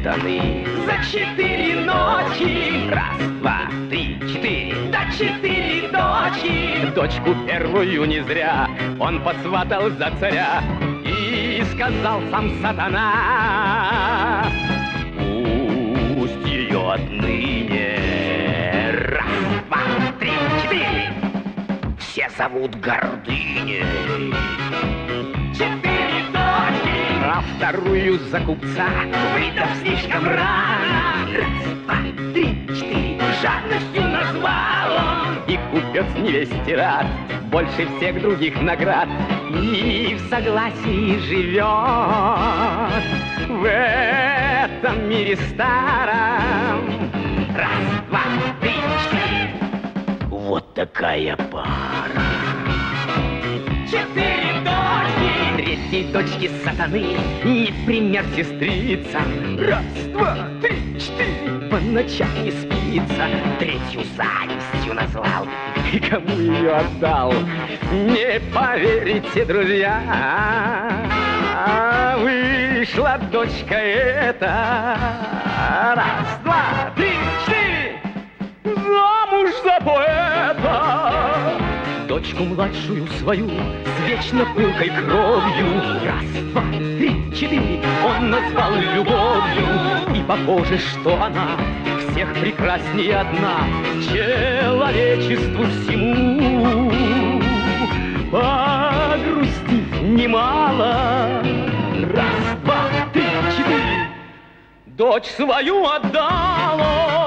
сатаны. За 4 ночи. Раз, два, три, четыре. До 4 дочи. Дочку первую не зря он посватал за царя. И сказал сам сатана: пусть ее отныне раз, два, три, четыре все зовут Гордыней. 4 дочи. А вторую за купца, Выдав слишком рано. раз, два, три, четыре, Жадностью назвал он. и купец невесте рад больше всех других наград, и в согласии живет в этом мире старом. Раз, два, три, четыре. Вот такая пара. 4 дочки. Третьей дочки сатаны не пример сестрица. Раз, два, три, четыре, по ночам не спится. Третью завистью назвал и кому ее отдал, не поверите, друзья. Вышла дочка эта, раз, два, три, четыре, замуж за поэта. Дочку младшую свою с вечно пылкой кровью, раз, два, три, четыре, он назвал любовью. И похоже, что она всех прекраснее одна, человечеству всему погрустив немало. Раз, два, три, четыре, дочь свою отдала.